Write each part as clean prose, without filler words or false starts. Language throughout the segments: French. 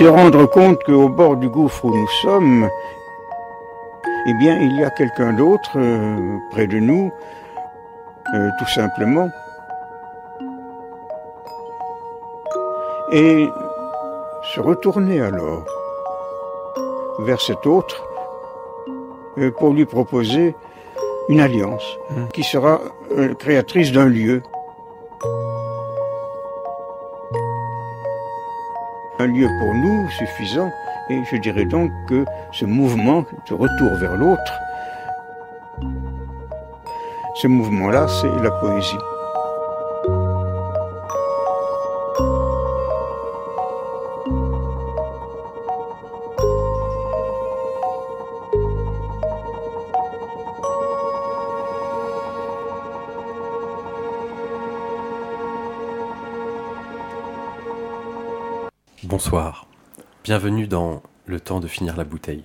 se rendre compte qu'au bord du gouffre où nous sommes, eh bien, il y a quelqu'un d'autre près de nous, tout simplement. Et se retourner alors vers cet autre pour lui proposer une alliance qui sera créatrice d'un lieu. Un lieu pour nous suffisant, et je dirais donc que ce mouvement de retour vers l'autre, ce mouvement-là, c'est la poésie. Bonsoir, bienvenue dans Le temps de finir la bouteille.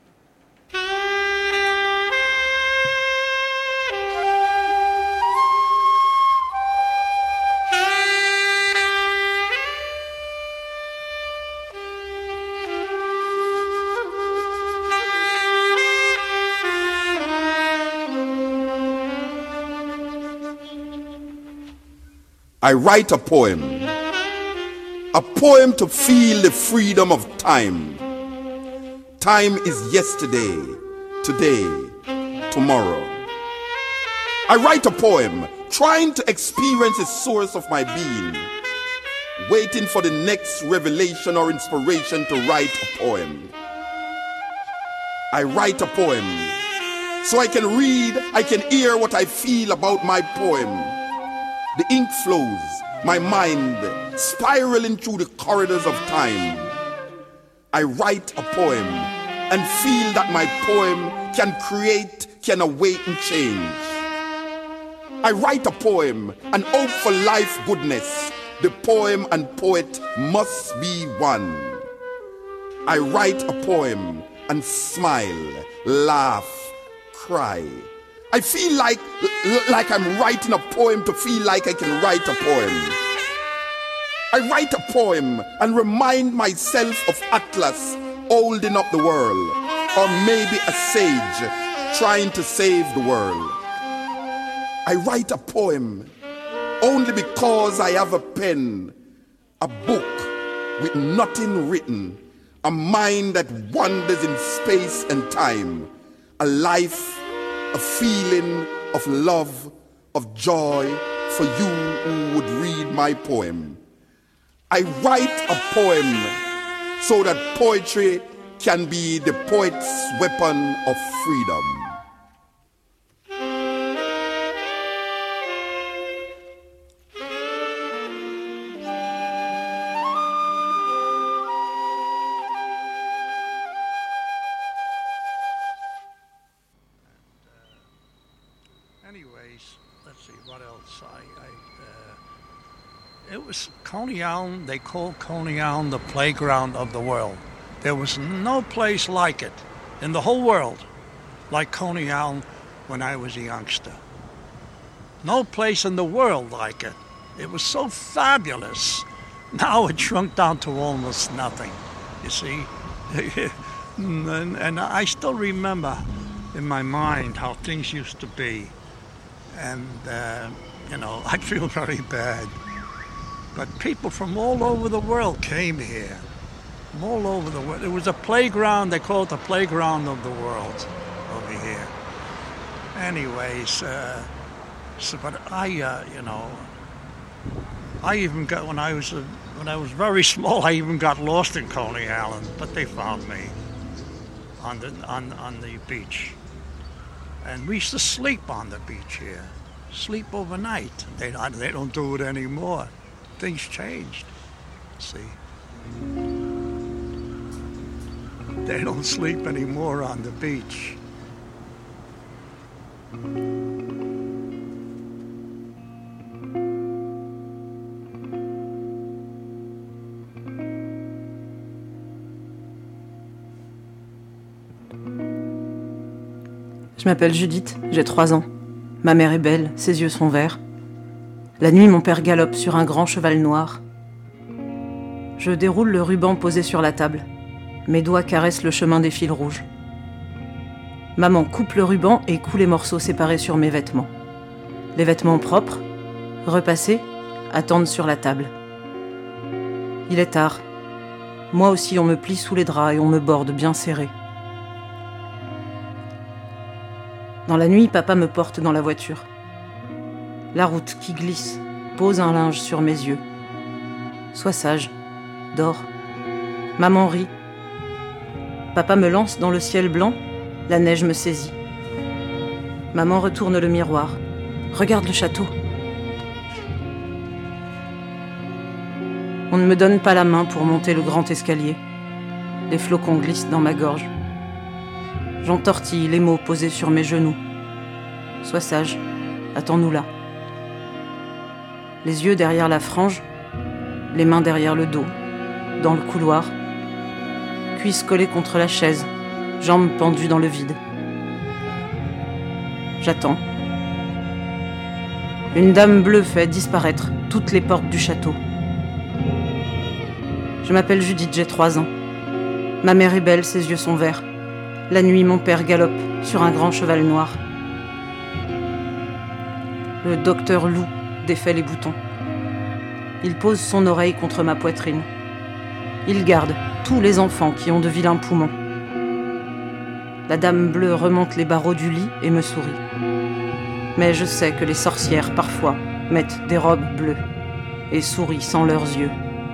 I write a poem to feel the freedom of time. Time is yesterday, today, tomorrow. I write a poem trying to experience the source of my being, waiting for the next revelation or inspiration to write a poem. I write a poem so I can read, I can hear what I feel about my poem. The ink flows, my mind spiraling through the corridors of time. I write a poem and feel that my poem can create, can awaken change. I write a poem and hope for life goodness. The poem and poet must be one. I write a poem and smile, laugh, cry. I feel like I'm writing a poem to feel like I can write a poem. I write a poem and remind myself of Atlas holding up the world, or maybe a sage trying to save the world. I write a poem only because I have a pen, a book with nothing written, a mind that wanders in space and time, a life, a feeling of love, of joy for you who would read my poem. I write a poem so that poetry can be the poet's weapon of freedom. Anyways, let's see, what else? It was Coney Island. They called Coney Island the playground of the world. There was no place like it in the whole world, like Coney Island when I was a youngster. No place in the world like it. It was so fabulous. Now it shrunk down to almost nothing, you see. and I still remember in my mind how things used to be. And, I feel very bad. But people from all over the world came here. From all over the world. It was a playground, they call it the playground of the world over here. Anyways, but I even got, when I was very small, I even got lost in Coney Island, but they found me on the beach. And we used to sleep on the beach here. Sleep overnight. They don't do it anymore. Things changed. See? They don't sleep anymore on the beach. Je m'appelle Judith, j'ai 3 ans. Ma mère est belle, ses yeux sont verts. La nuit, mon père galope sur un grand cheval noir. Je déroule le ruban posé sur la table. Mes doigts caressent le chemin des fils rouges. Maman coupe le ruban et coud les morceaux séparés sur mes vêtements. Les vêtements propres, repassés, attendent sur la table. Il est tard. Moi aussi, on me plie sous les draps et on me borde bien serré. Dans la nuit, papa me porte dans la voiture. La route qui glisse pose un linge sur mes yeux. Sois sage, dors. Maman rit. Papa me lance dans le ciel blanc, la neige me saisit. Maman retourne le miroir. Regarde le château. On ne me donne pas la main pour monter le grand escalier. Les flocons glissent dans ma gorge. J'entortille les mots posés sur mes genoux. Sois sage, attends-nous là. Les yeux derrière la frange, les mains derrière le dos, dans le couloir, cuisses collées contre la chaise, jambes pendues dans le vide. J'attends. Une dame bleue fait disparaître toutes les portes du château. Je m'appelle Judith, j'ai 3 ans. Ma mère est belle, ses yeux sont verts. La nuit, mon père galope sur un grand cheval noir. Le docteur Lou défait les boutons. Il pose son oreille contre ma poitrine. Il garde tous les enfants qui ont de vilains poumons. La dame bleue remonte les barreaux du lit et me sourit. Mais je sais que les sorcières, parfois, mettent des robes bleues et sourient sans leurs yeux.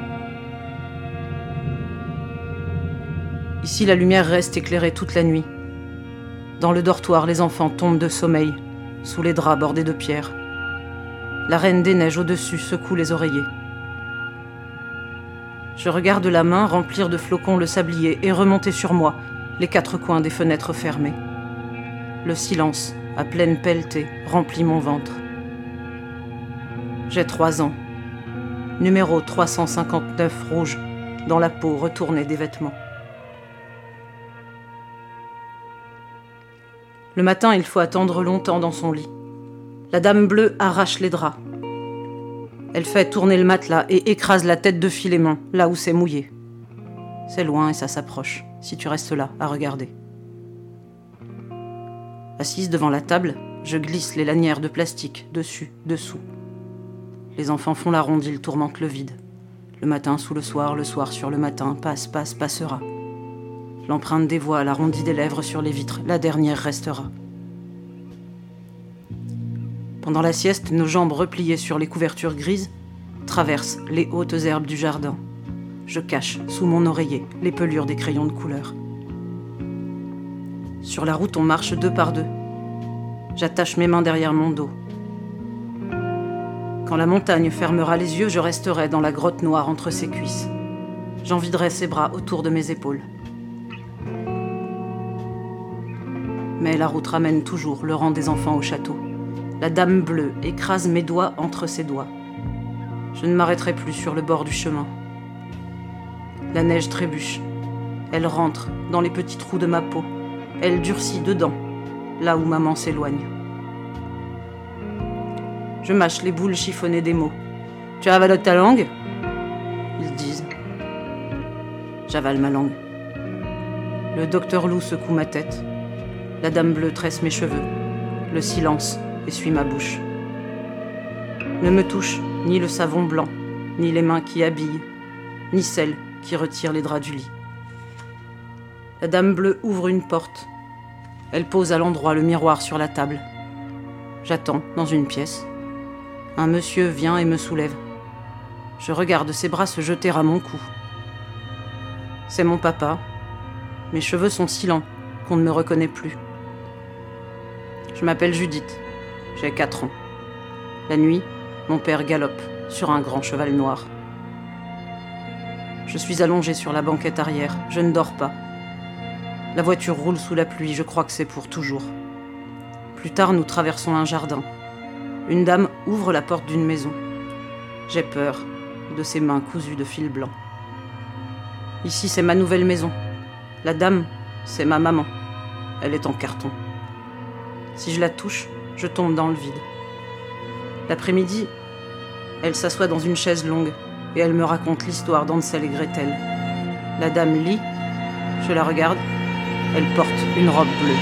Ici, la lumière reste éclairée toute la nuit. Dans le dortoir, les enfants tombent de sommeil, sous les draps bordés de pierres. La reine des neiges au-dessus secoue les oreillers. Je regarde la main remplir de flocons le sablier et remonter sur moi, les 4 coins des fenêtres fermées. Le silence, à pleine pelletée, remplit mon ventre. J'ai 3 ans. Numéro 359 rouge, dans la peau retournée des vêtements. Le matin, il faut attendre longtemps dans son lit. La dame bleue arrache les draps. Elle fait tourner le matelas et écrase la tête de Philémon, là où c'est mouillé. C'est loin et ça s'approche, si tu restes là, à regarder. Assise devant la table, je glisse les lanières de plastique, dessus, dessous. Les enfants font la ronde, ils tourmentent le vide. Le matin sous le soir sur le matin, passe, passera. L'empreinte des voix, l'arrondi des lèvres sur les vitres, la dernière restera. Pendant la sieste, nos jambes repliées sur les couvertures grises traversent les hautes herbes du jardin. Je cache, sous mon oreiller, les pelures des crayons de couleur. Sur la route, on marche 2 par 2. J'attache mes mains derrière mon dos. Quand la montagne fermera les yeux, je resterai dans la grotte noire entre ses cuisses. J'enviderai ses bras autour de mes épaules. Mais la route ramène toujours le rang des enfants au château. La dame bleue écrase mes doigts entre ses doigts. Je ne m'arrêterai plus sur le bord du chemin. La neige trébuche. Elle rentre dans les petits trous de ma peau. Elle durcit dedans, là où maman s'éloigne. Je mâche les boules chiffonnées des mots. Tu avales ta langue ? Ils disent. J'avale ma langue. Le docteur Lou secoue ma tête. La dame bleue tresse mes cheveux. Le silence essuie ma bouche. Ne me touche ni le savon blanc, ni les mains qui habillent, ni celles qui retirent les draps du lit. La dame bleue ouvre une porte. Elle pose à l'endroit le miroir sur la table. J'attends dans une pièce. Un monsieur vient et me soulève. Je regarde ses bras se jeter à mon cou. C'est mon papa. Mes cheveux sont si lents qu'on ne me reconnaît plus. Je m'appelle Judith. J'ai 4 ans. La nuit, mon père galope sur un grand cheval noir. Je suis allongée sur la banquette arrière. Je ne dors pas. La voiture roule sous la pluie. Je crois que c'est pour toujours. Plus tard, nous traversons un jardin. Une dame ouvre la porte d'une maison. J'ai peur de ses mains cousues de fil blanc. Ici, c'est ma nouvelle maison. La dame, c'est ma maman. Elle est en carton. Si je la touche, je tombe dans le vide. L'après-midi, elle s'assoit dans une chaise longue. et elle me raconte l'histoire d'Hansel et Gretel. La dame lit, je la regarde, elle porte une robe bleue.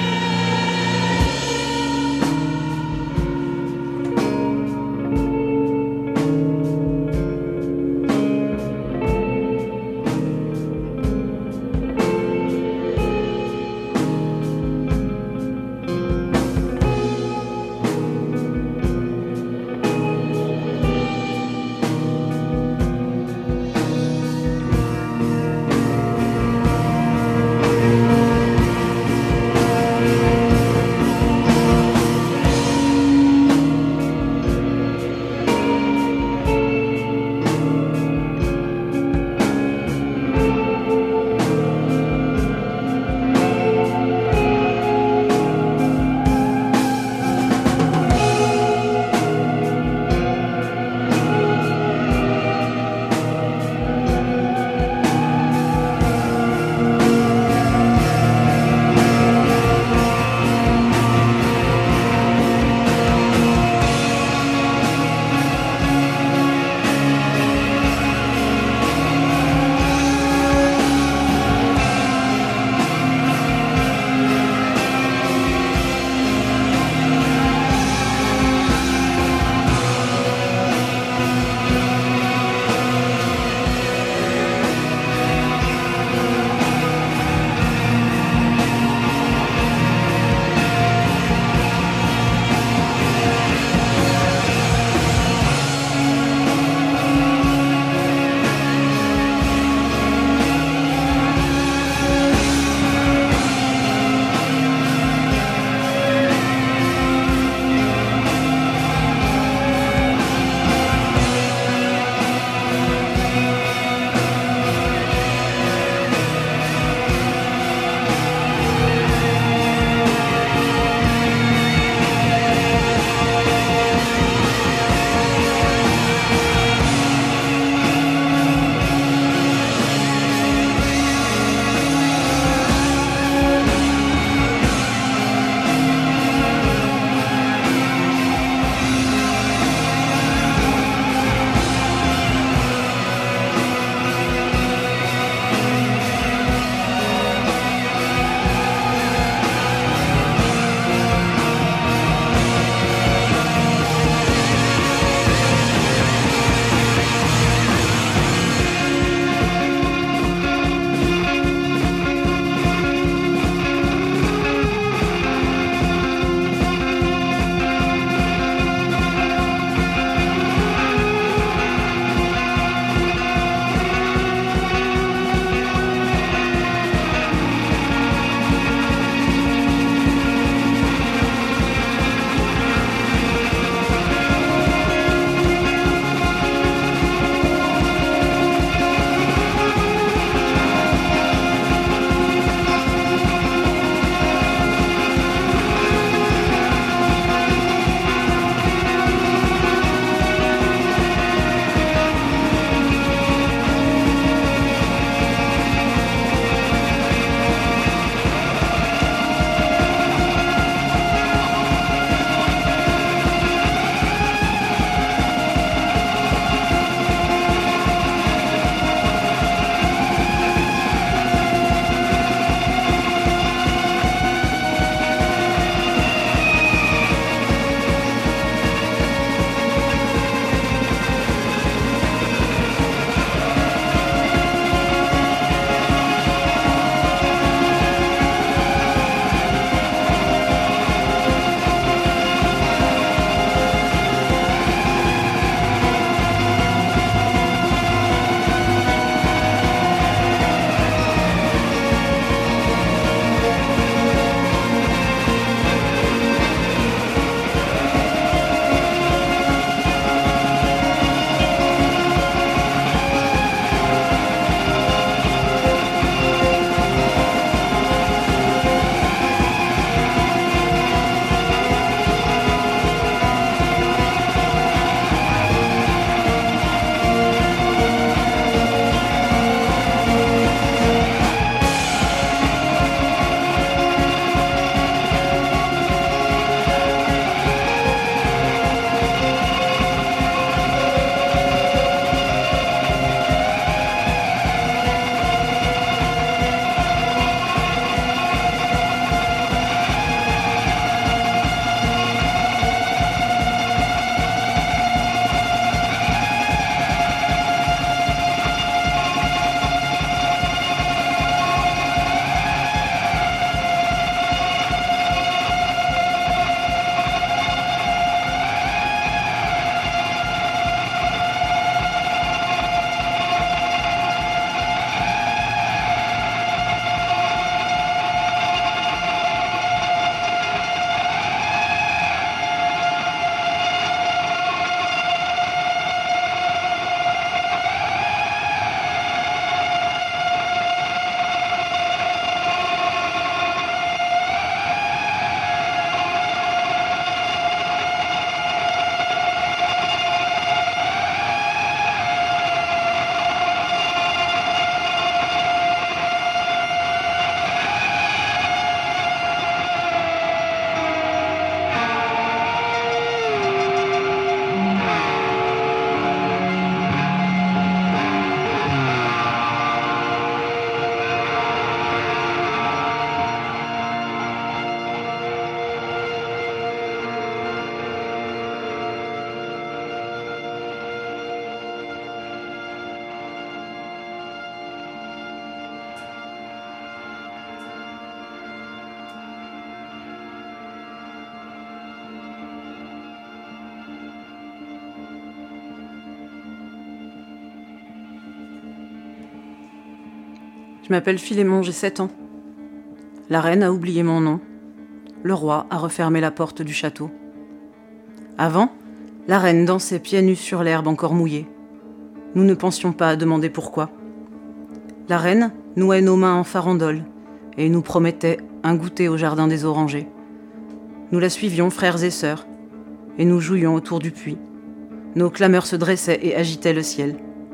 Je m'appelle Philémon, j'ai 7 ans. La reine a oublié mon nom. Le roi a refermé la porte du château. Avant, la reine dansait pieds nus sur l'herbe encore mouillée. Nous ne pensions pas à demander pourquoi. La reine nouait nos mains en farandole et nous promettait un goûter au jardin des orangers. Nous la suivions, frères et sœurs, et nous jouions autour du puits. Nos clameurs se dressaient et agitaient le ciel.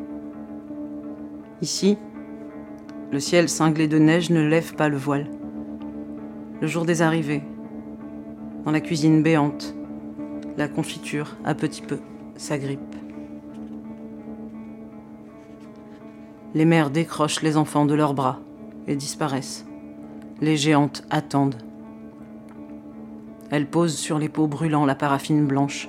Ici, le ciel cinglé de neige ne lève pas le voile. Le jour des arrivées, dans la cuisine béante, la confiture, à petit peu, s'agrippe. Les mères décrochent les enfants de leurs bras et disparaissent. Les géantes attendent. Elles posent sur les pots brûlant la paraffine blanche.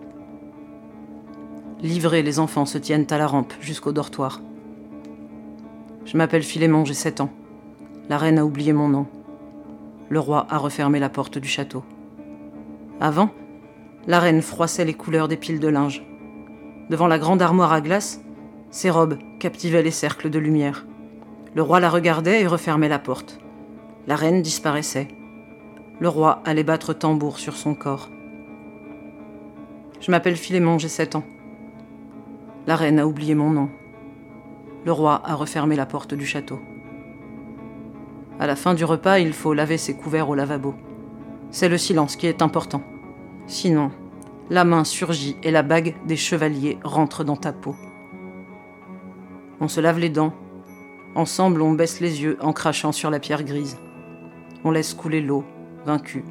Livrés, les enfants se tiennent à la rampe jusqu'au dortoir. Je m'appelle Philémon, j'ai 7 ans. La reine a oublié mon nom. Le roi a refermé la porte du château. Avant, la reine froissait les couleurs des piles de linge. Devant la grande armoire à glace, ses robes captivaient les cercles de lumière. Le roi la regardait et refermait la porte. La reine disparaissait. Le roi allait battre tambour sur son corps. Je m'appelle Philémon, j'ai 7 ans. La reine a oublié mon nom. Le roi a refermé la porte du château. À la fin du repas, il faut laver ses couverts au lavabo. C'est le silence qui est important. Sinon, la main surgit et la bague des chevaliers rentre dans ta peau. On se lave les dents. Ensemble, on baisse les yeux en crachant sur la pierre grise. On laisse couler l'eau, vaincu.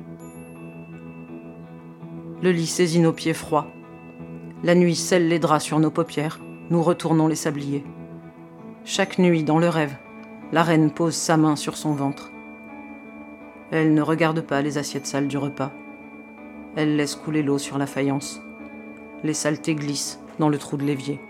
Le lit saisit nos pieds froids. La nuit scelle les draps sur nos paupières. Nous retournons les sabliers. Chaque nuit, dans le rêve, la reine pose sa main sur son ventre. Elle ne regarde pas les assiettes sales du repas. Elle laisse couler l'eau sur la faïence. Les saletés glissent dans le trou de l'évier.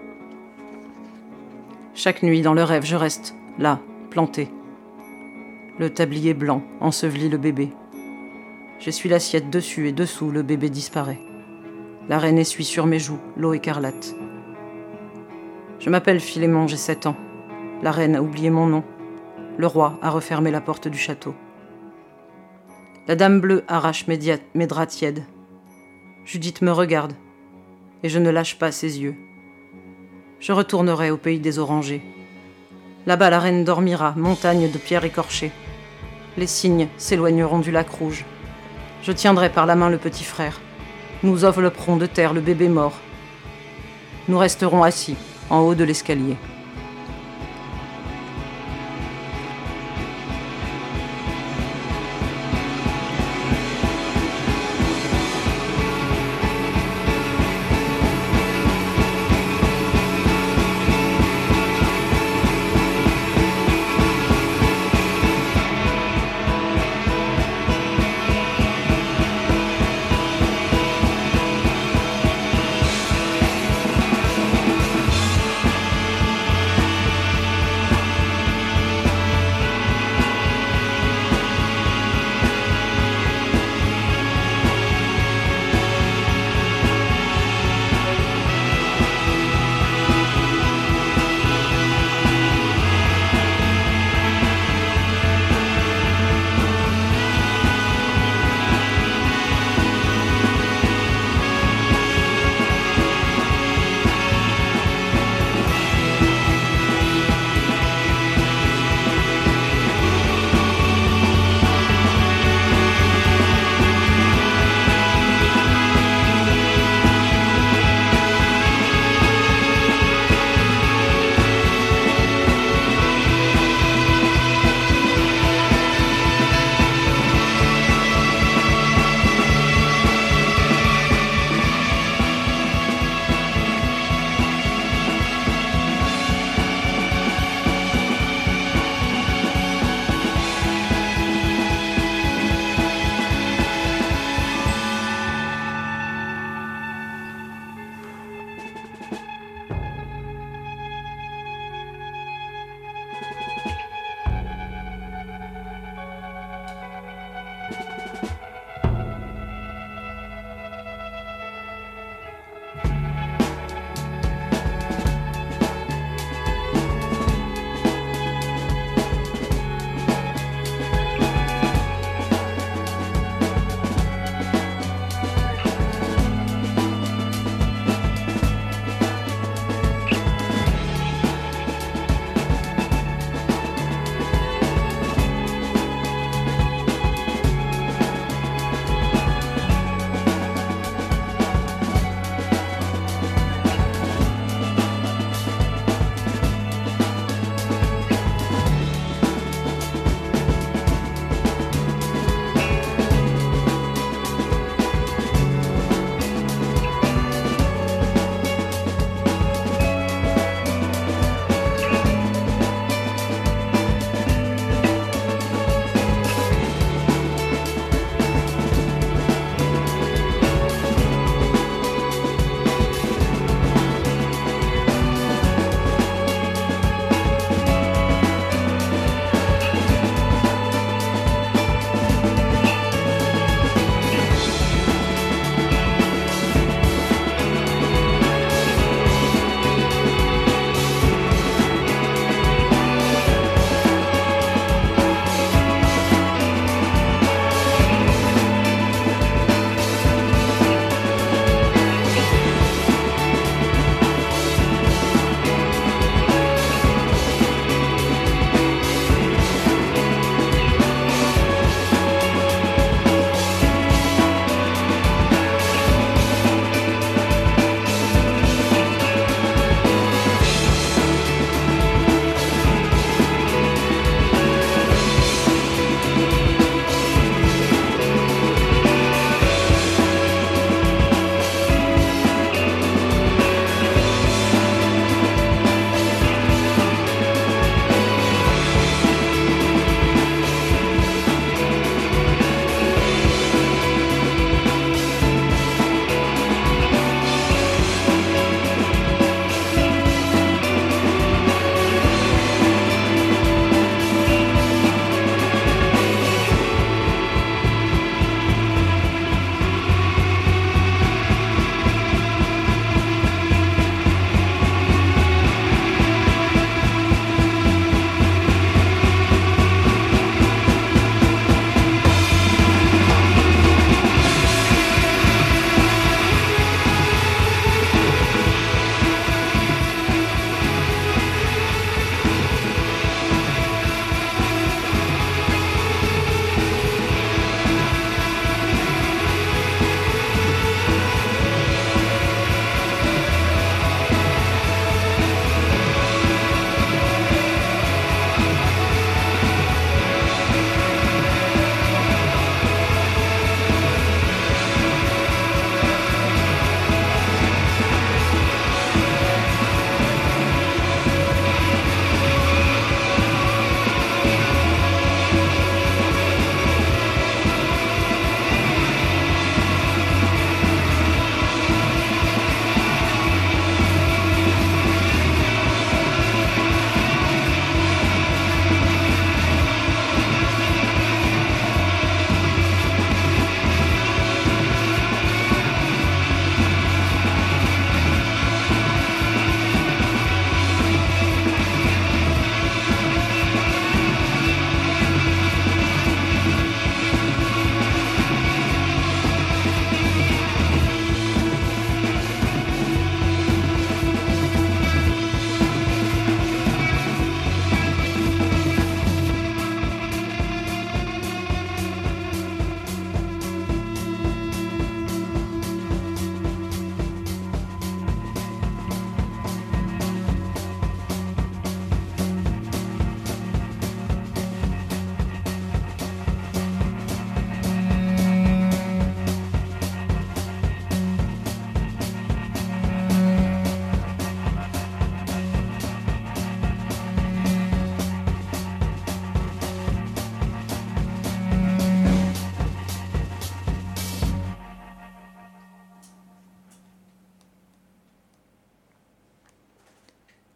Chaque nuit, dans le rêve, je reste là, planté. Le tablier blanc ensevelit le bébé. J'essuie l'assiette dessus et dessous, le bébé disparaît. La reine essuie sur mes joues l'eau écarlate. Je m'appelle Philémon, j'ai 7 ans. La reine a oublié mon nom. Le roi a refermé la porte du château. La dame bleue arrache mes draps tièdes. Judith me regarde, et je ne lâche pas ses yeux. Je retournerai au pays des orangers. Là-bas, la reine dormira, montagne de pierres écorchées. Les cygnes s'éloigneront du lac rouge. Je tiendrai par la main le petit frère. Nous envelopperons de terre le bébé mort. Nous resterons assis, en haut de l'escalier.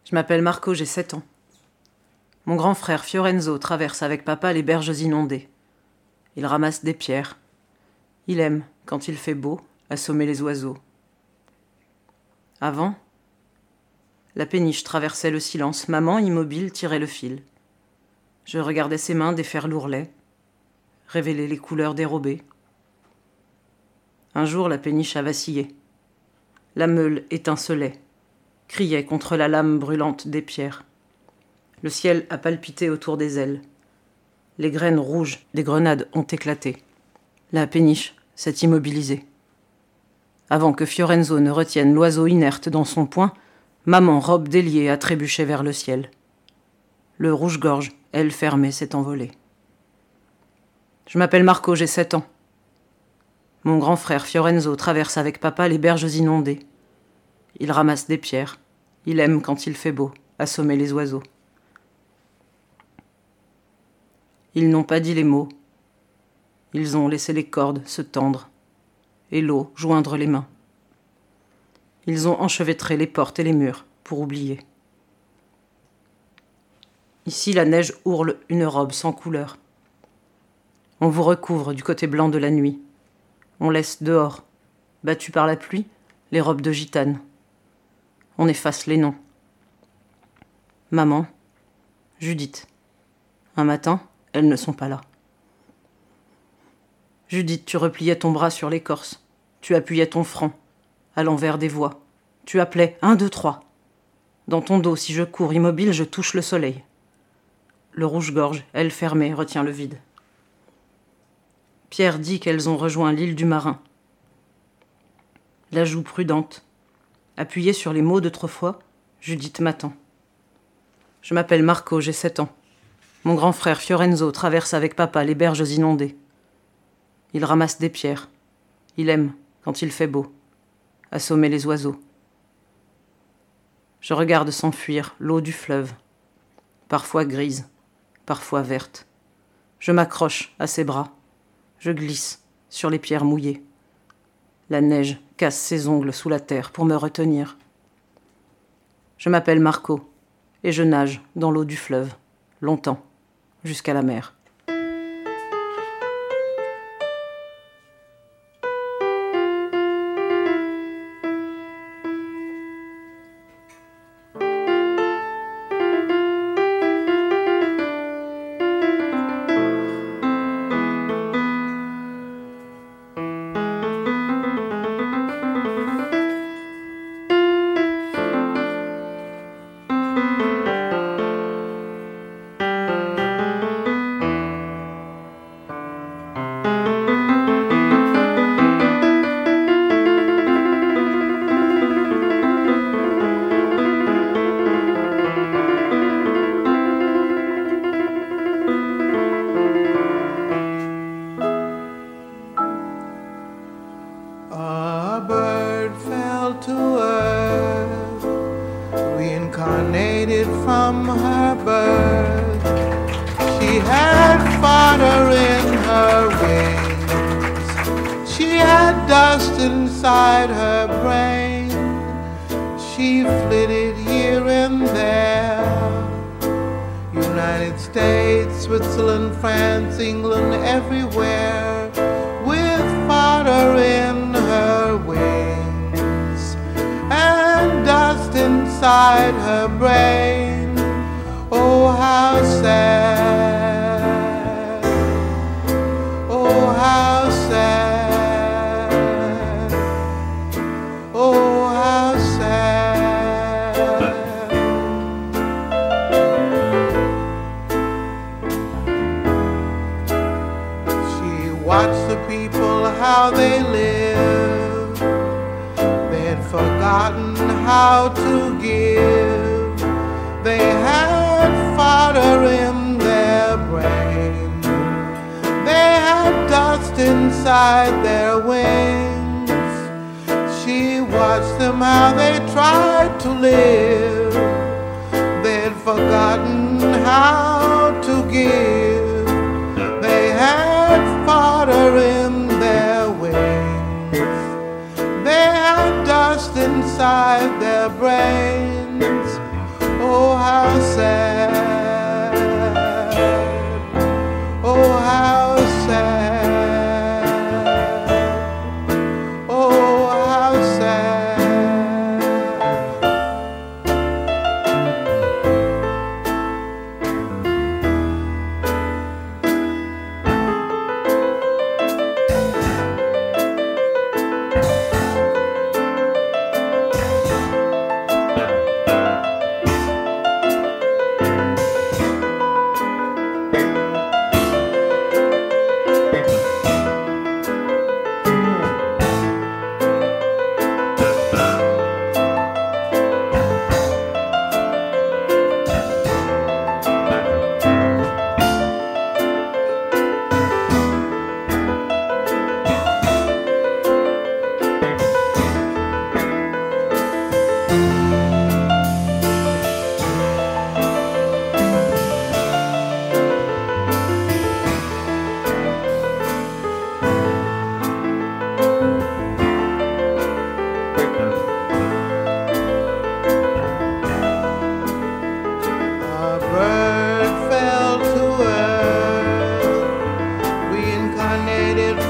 Je m'appelle Marco, j'ai 7 ans. Mon grand frère Fiorenzo traverse avec papa les berges inondées. Il ramasse des pierres. Il aime, quand il fait beau, assommer les oiseaux. Avant, la péniche traversait le silence. Maman, immobile, tirait le fil. Je regardais ses mains défaire l'ourlet, révéler les couleurs dérobées. Un jour, la péniche a vacillé. La meule étincelait, criait contre la lame brûlante des pierres. Le ciel a palpité autour des ailes. Les graines rouges des grenades ont éclaté. La péniche s'est immobilisée. Avant que Fiorenzo ne retienne l'oiseau inerte dans son poing, maman, robe déliée, a trébuché vers le ciel. Le rouge-gorge, aile fermée, s'est envolé. Je m'appelle Marco, j'ai 7 ans. Mon grand frère Fiorenzo traverse avec papa les berges inondées. Il ramasse des pierres. Il aime, quand il fait beau, assommer les oiseaux. Ils n'ont pas dit les mots. Ils ont laissé les cordes se tendre et l'eau joindre les mains. Ils ont enchevêtré les portes et les murs pour oublier. Ici, la neige ourle une robe sans couleur. On vous recouvre du côté blanc de la nuit. On laisse dehors, battus par la pluie, les robes de gitane. On efface les noms. Maman, Judith. Un matin, elles ne sont pas là. Judith, tu repliais ton bras sur l'écorce. Tu appuyais ton front, à l'envers des voies. Tu appelais 1, 2, 3. Dans ton dos, si je cours immobile, je touche le soleil. Le rouge-gorge, aile fermée, retient le vide. Pierre dit qu'elles ont rejoint l'île du Marin. La joue prudente, appuyée sur les mots d'autrefois, Judith m'attend. Je m'appelle Marco, j'ai 7 ans. Mon grand frère Fiorenzo traverse avec papa les berges inondées. Il ramasse des pierres. Il aime, quand il fait beau, assommer les oiseaux. Je regarde s'enfuir l'eau du fleuve, parfois grise, parfois verte. Je m'accroche à ses bras. Je glisse sur les pierres mouillées. La neige casse ses ongles sous la terre pour me retenir. Je m'appelle Marco et je nage dans l'eau du fleuve, longtemps, jusqu'à la mer. From her birth, she had fodder in her wings, she had dust inside her brain, she flitted here and there, United States, Switzerland, France, England, everywhere, with fodder in her wings, and dust inside her brain. Oh, how sad, oh, how sad, oh, how sad. She watched the people, how they lived. They had forgotten how to give. They had fodder in their brain. They had dust inside their wings. She watched them how they tried to live. They'd forgotten how to give. They had fodder in their wings. They had dust inside their brains.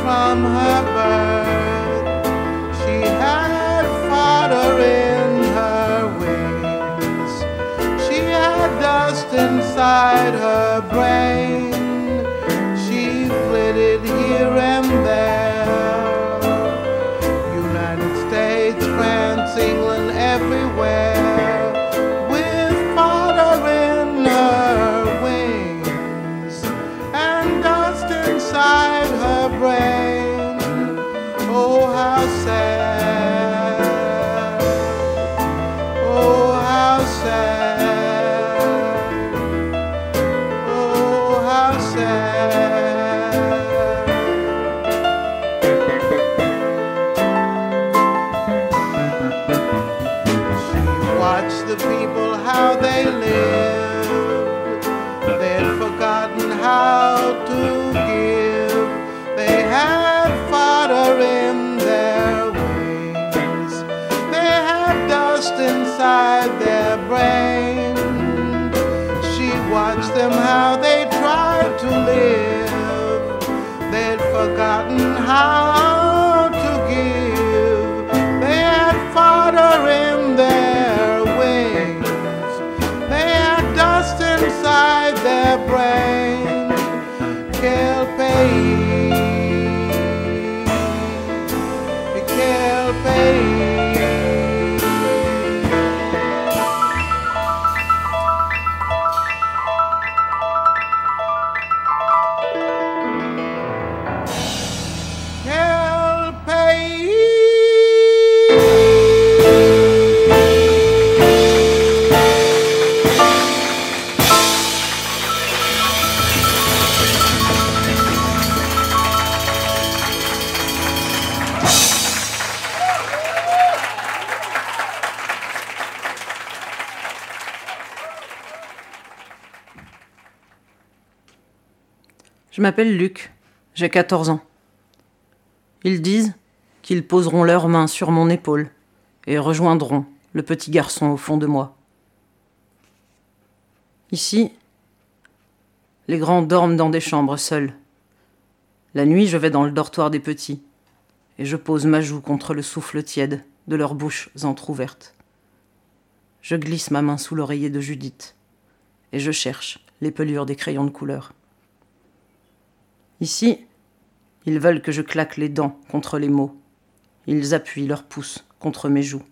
from her birth. She had fodder in her wings. She had dust inside her brain. She flitted here and there. United States, France, England, everywhere. With fodder in her wings and dust inside her brain. Oh, how sad. Oh, how sad. Oh, how sad. She watched the people how they lived. They'd forgotten how to give. They had fodder in their wings. They had dust inside their brain. She watched them how they tried to live. They'd forgotten how to give. They had fodder in their wings. They had dust inside their brain. Quel pays, quel pays. Quel pays. Je m'appelle Luc, j'ai 14 ans. Ils disent qu'ils poseront leurs mains sur mon épaule et rejoindront le petit garçon au fond de moi. Ici, les grands dorment dans des chambres seuls. La nuit, je vais dans le dortoir des petits et je pose ma joue contre le souffle tiède de leurs bouches entr'ouvertes. Je glisse ma main sous l'oreiller de Judith et je cherche les pelures des crayons de couleur. Ici, ils veulent que je claque les dents contre les mots. Ils appuient leurs pouces contre mes joues.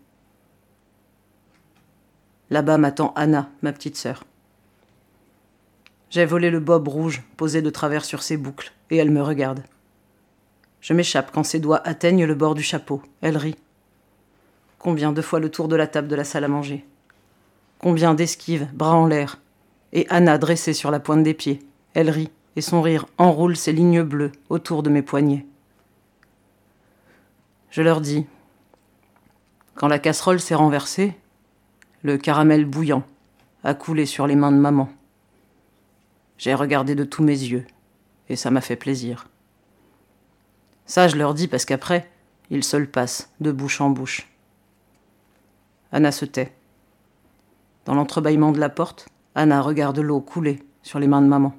Là-bas m'attend Anna, ma petite sœur. J'ai volé le bob rouge posé de travers sur ses boucles, et elle me regarde. Je m'échappe quand ses doigts atteignent le bord du chapeau. Elle rit. Combien de fois le tour de la table de la salle à manger? Combien d'esquives, bras en l'air? Et Anna dressée sur la pointe des pieds. Elle rit, et son rire enroule ses lignes bleues autour de mes poignets. Je leur dis, quand la casserole s'est renversée, le caramel bouillant a coulé sur les mains de maman. J'ai regardé de tous mes yeux, et ça m'a fait plaisir. Ça, je leur dis parce qu'après, ils se le passent de bouche en bouche. Anna se tait. Dans l'entrebâillement de la porte, Anna regarde l'eau couler sur les mains de maman.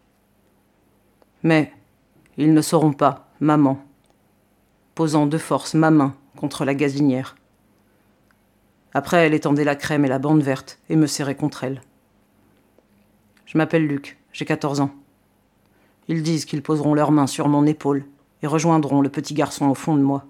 Mais ils ne sauront pas, maman, posant de force ma main contre la gazinière. Après, elle étendait la crème et la bande verte et me serrait contre elle. Je m'appelle Luc, j'ai 14 ans. Ils disent qu'ils poseront leurs mains sur mon épaule et rejoindront le petit garçon au fond de moi.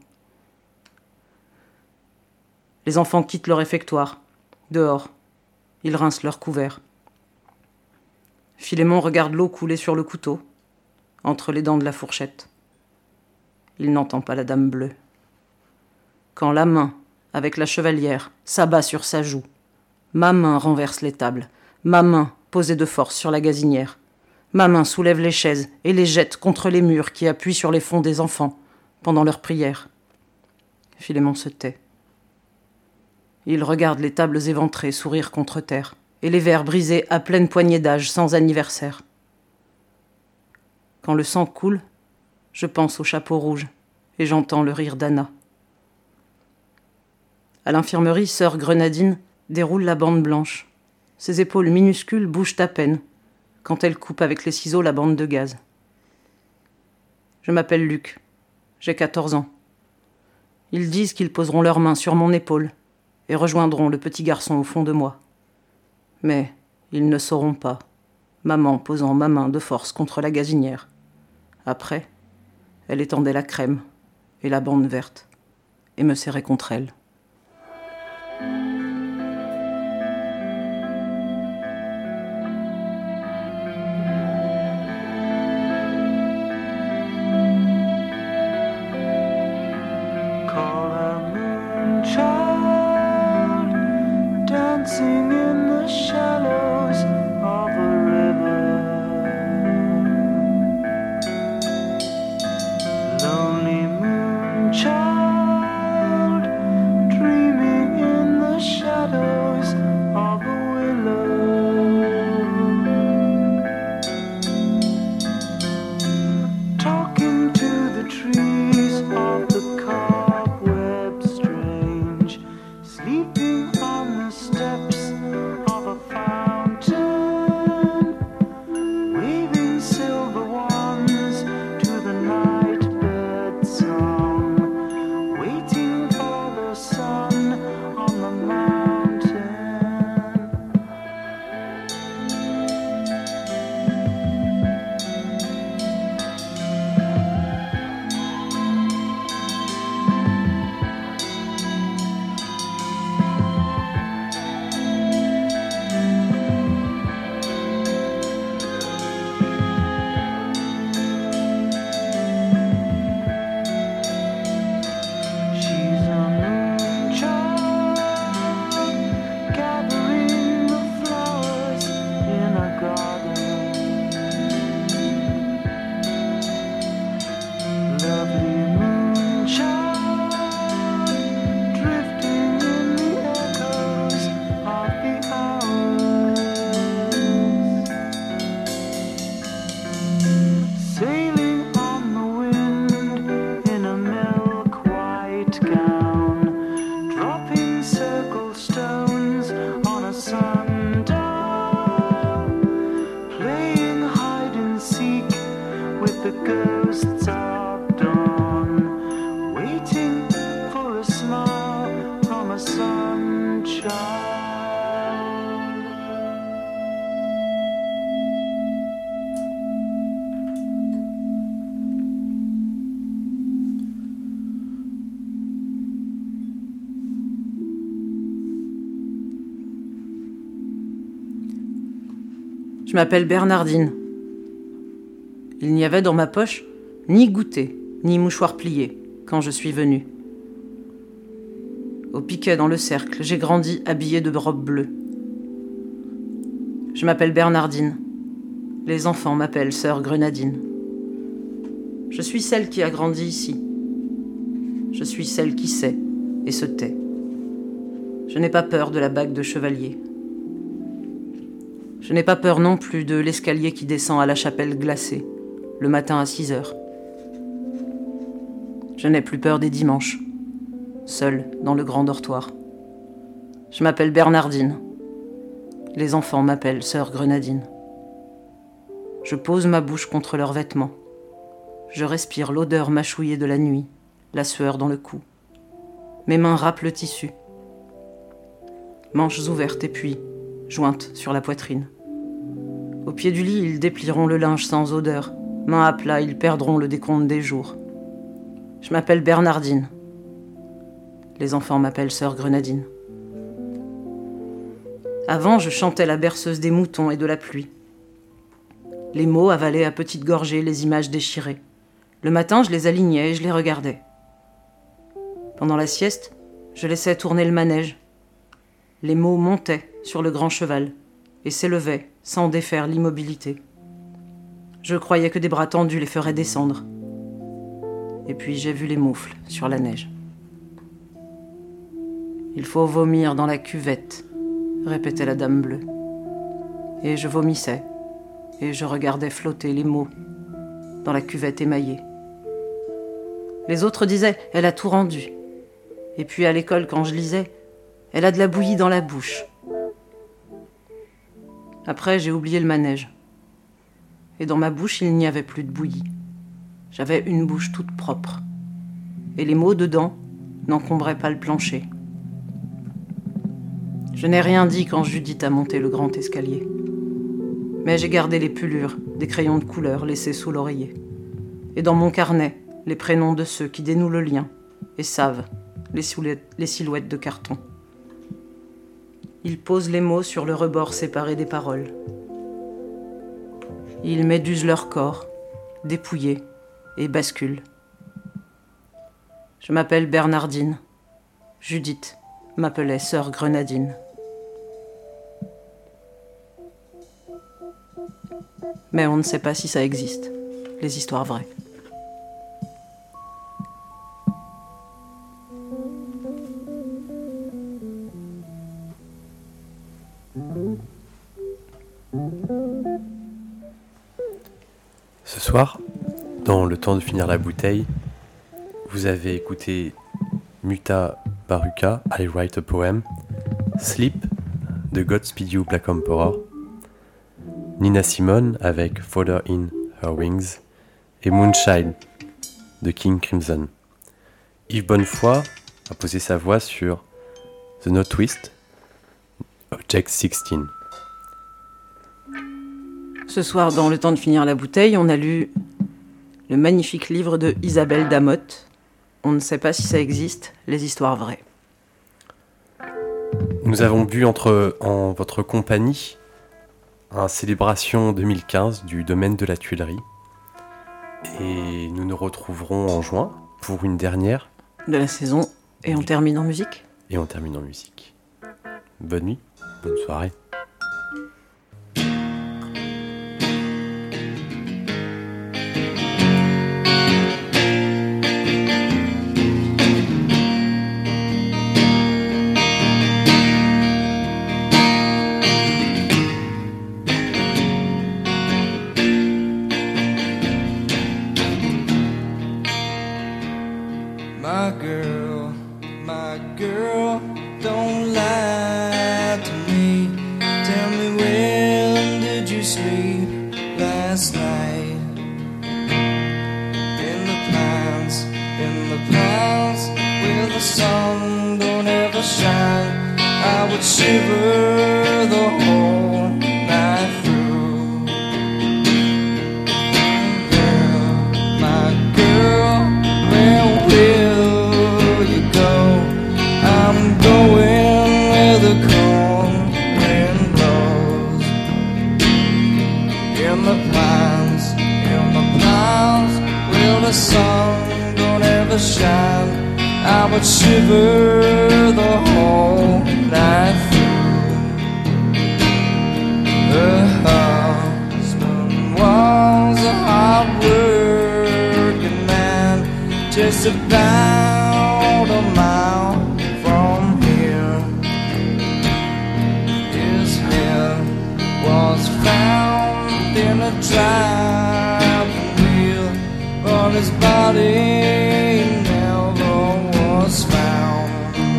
Les enfants quittent le réfectoire, dehors. Ils rincent leurs couverts. Philémon regarde l'eau couler sur le couteau, entre les dents de la fourchette. Il n'entend pas la dame bleue. Quand la main, avec la chevalière, s'abat sur sa joue, ma main renverse les tables, ma main posée de force sur la gazinière, ma main soulève les chaises et les jette contre les murs qui appuient sur les fonds des enfants pendant leur prière. Philémon se tait. Il regarde les tables éventrées sourire contre terre et les verres brisés à pleine poignée d'âge sans anniversaire. Quand le sang coule, je pense au chapeau rouge et j'entends le rire d'Anna. À l'infirmerie, sœur Grenadine déroule la bande blanche. Ses épaules minuscules bougent à peine quand elle coupe avec les ciseaux la bande de gaz. Je m'appelle Luc, J'ai 14 ans. Ils disent qu'ils poseront leurs mains sur mon épaule et rejoindront le petit garçon au fond de moi. Mais ils ne sauront pas, maman posant ma main de force contre la gazinière. Après, elle étendait la crème et la bande verte et me serrait contre elle. Dancing in the shallows of a river, lonely moon child, dreaming in the shadows of a willow, talking to the trees of the cobweb strange, sleeping on the steps of a fountain, waving silver wands to the night bird song, waiting for the sun on the mountain. She's a moon child, gathering the flowers in a garden. Lovely moon child, drifting in the echoes of the hours, sailing on the wind in a milk-white gown, dropping circle stones on a sundial, playing hide and seek with the ghosts of dawn, waiting for a smile from a sun child. Je m'appelle Bernardine. Il n'y avait dans ma poche ni goûter, ni mouchoir plié quand je suis venue. Au piquet dans le cercle, j'ai grandi habillée de robe bleue. Je m'appelle Bernardine. Les enfants m'appellent sœur Grenadine. Je suis celle qui a grandi ici. Je suis celle qui sait et se tait. Je n'ai pas peur de la bague de chevalier. Je n'ai pas peur non plus de l'escalier qui descend à la chapelle glacée, le matin à 6 heures. Je n'ai plus peur des dimanches, seule dans le grand dortoir. Je m'appelle Bernardine. Les enfants m'appellent sœur Grenadine. Je pose ma bouche contre leurs vêtements. Je respire l'odeur mâchouillée de la nuit, la sueur dans le cou. Mes mains râpent le tissu. Manches ouvertes et puis jointes sur la poitrine. Au pied du lit, ils déplieront le linge sans odeur. Mains à plat, ils perdront le décompte des jours. Je m'appelle Bernardine. Les enfants m'appellent sœur Grenadine. Avant, je chantais la berceuse des moutons et de la pluie. Les mots avalaient à petites gorgées les images déchirées. Le matin, je les alignais et je les regardais. Pendant la sieste, je laissais tourner le manège. Les mots montaient sur le grand cheval et s'élevaient sans défaire l'immobilité. Je croyais que des bras tendus les feraient descendre. Et puis j'ai vu les moufles sur la neige. « Il faut vomir dans la cuvette », répétait la dame bleue. Et je vomissais, et je regardais flotter les mots dans la cuvette émaillée. Les autres disaient « Elle a tout rendu ». Et puis à l'école, quand je lisais, « Elle a de la bouillie dans la bouche ». Après, j'ai oublié le manège. Et dans ma bouche, il n'y avait plus de bouillie. J'avais une bouche toute propre, et les mots dedans n'encombraient pas le plancher. Je n'ai rien dit quand Judith a monté le grand escalier. Mais j'ai gardé les pelures des crayons de couleur laissés sous l'oreiller. Et dans mon carnet, les prénoms de ceux qui dénouent le lien et savent les silhouettes de carton. Ils posent les mots sur le rebord séparé des paroles. Ils médusent leur corps, dépouillés, et basculent. Je m'appelle Bernardine. Judith m'appelait Sœur Grenadine. Mais on ne sait pas si ça existe, les histoires vraies. Ce soir, dans Le temps de finir la bouteille, vous avez écouté Muta Baruka, I Write a Poem, Sleep de Godspeed You Black Emperor, Nina Simone avec Fodder in Her Wings et Moonshine de King Crimson. Yves Bonnefoy a posé sa voix sur The Note Twist, Object 16. Ce soir, dans Le temps de finir la bouteille, on a lu le magnifique livre de Isabelle Damotte. On ne sait pas si ça existe, les histoires vraies. Nous avons bu en votre compagnie un Célébration 2015 du domaine de la Tuilerie. Et nous nous retrouverons en juin pour une dernière De la saison, et on termine en musique. Et on termine en musique. Bonne nuit, bonne soirée. My girl, don't lie to me. Tell me, when did you sleep last night? In the pines, where the sun don't ever shine, I would shiver the whole night through. Girl, my girl, where will you go? I'm going where the cold wind blows. In the pines, where the sun don't ever shine, I would shiver the whole night through. Her husband was a hard-working man, just about a mile from here. His head was found in a driving wheel, but his body never was found.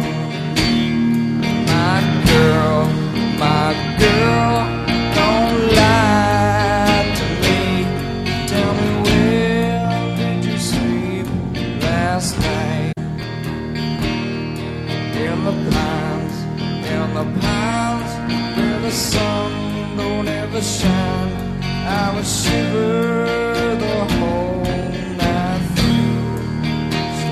My girl, don't lie to me. Tell me, where did you sleep last night? In the pines, where the sun don't ever shine, I would shiver the whole night through.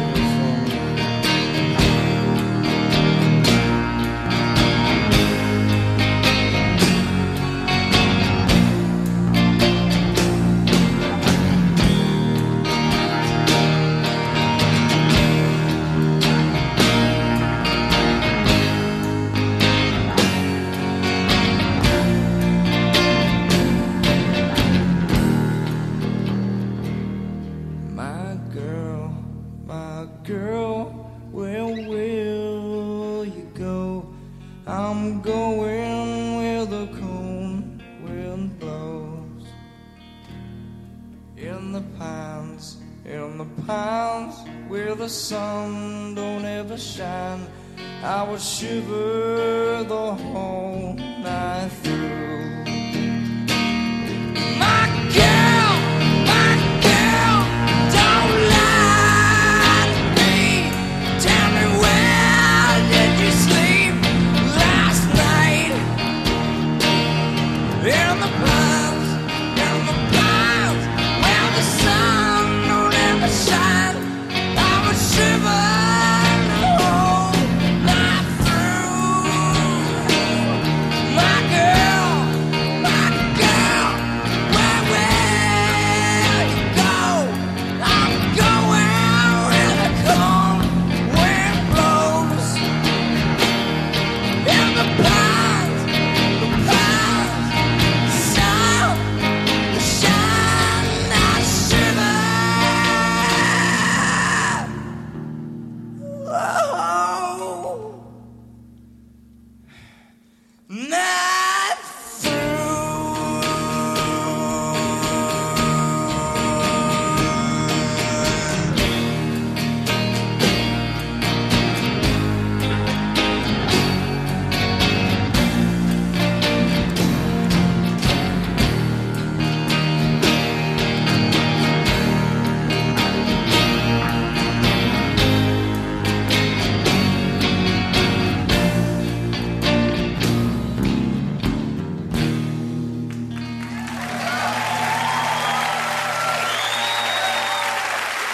My girl, where will you go? I'm going where the cold wind blows. In the pines, where the sun don't ever shine, I would shiver the whole night through. My girl, don't lie to me.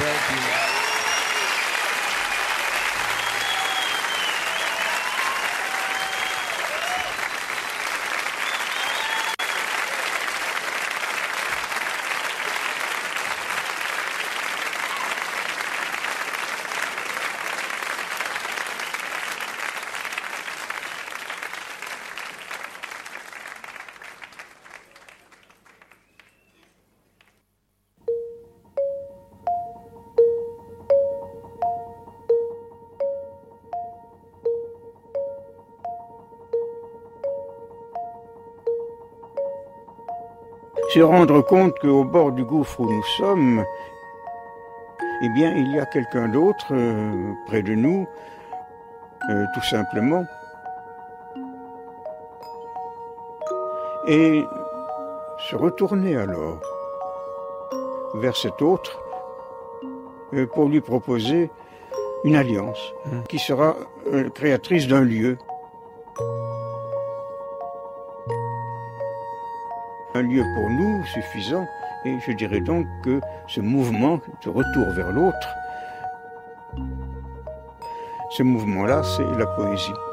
Thank you. Se rendre compte qu'au bord du gouffre où nous sommes, eh bien, il y a quelqu'un d'autre près de nous, tout simplement. Et se retourner alors vers cet autre pour lui proposer une alliance qui sera créatrice d'un lieu. Un lieu pour nous suffisant, et je dirais donc que ce mouvement, ce retour vers l'autre, ce mouvement-là, c'est la poésie.